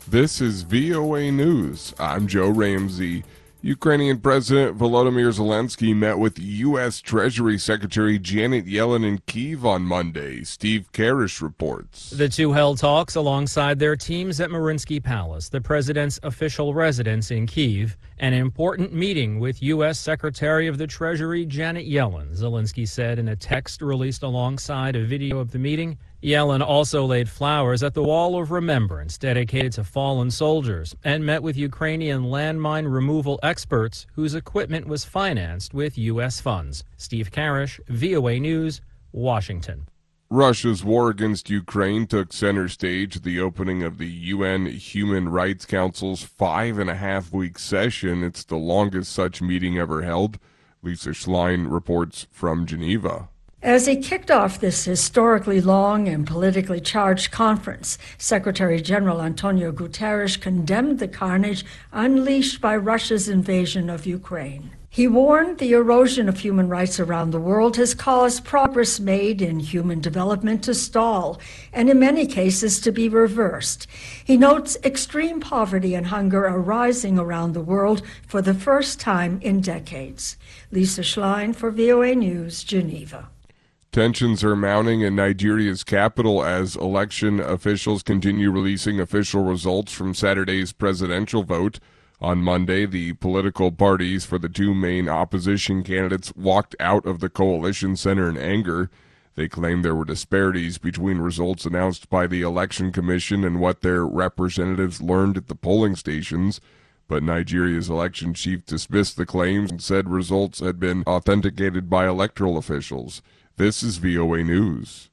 This is VOA News. I'm Joe Ramsey. Ukrainian President Volodymyr Zelensky met with U.S. Treasury Secretary Janet Yellen in Kyiv on Monday. Steve Karish reports. The two held talks alongside their teams at Mariinsky Palace, the president's official residence in Kyiv, an important meeting with U.S. Secretary of the Treasury Janet Yellen, Zelensky said in a text released alongside a video of the meeting. Yellen also laid flowers at the Wall of Remembrance dedicated to fallen soldiers and met with Ukrainian landmine removal experts whose equipment was financed with U.S. funds. Steve Karish, VOA News, Washington. Russia's war against Ukraine took center stage at the opening of the UN Human Rights Council's 5.5-week session. It's the longest such meeting ever held. Lisa Schlein reports from Geneva. As he kicked off this historically long and politically charged conference, Secretary General Antonio Guterres condemned the carnage unleashed by Russia's invasion of Ukraine. He warned the erosion of human rights around the world has caused progress made in human development to stall, and in many cases to be reversed. He notes extreme poverty and hunger are rising around the world for the first time in decades. Lisa Schlein for VOA News, Geneva. Tensions are mounting in Nigeria's capital as election officials continue releasing official results from Saturday's presidential vote. On Monday, the political parties for the two main opposition candidates walked out of the coalition center in anger. They claimed there were disparities between results announced by the Election Commission and what their representatives learned at the polling stations. But Nigeria's election chief dismissed the claims and said results had been authenticated by electoral officials. This is VOA News.